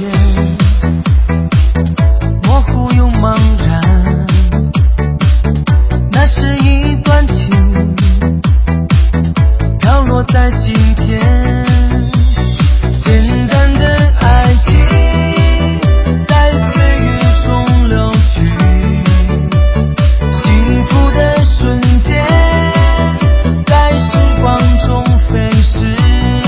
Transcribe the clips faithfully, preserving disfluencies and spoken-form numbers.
模糊又茫然，那是一段情飘落在今天，简单的爱情在岁月中流去，幸福的瞬间在时光中飞逝。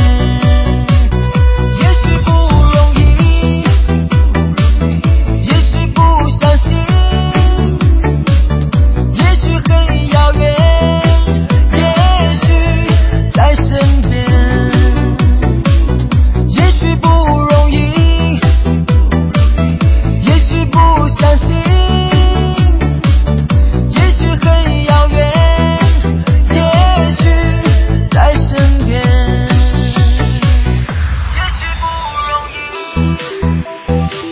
也许不容易，也许不相信，也许很遥远，也许在身边。也许不容易，也许不相信，也许很遥远，也许在身边。也许不容易，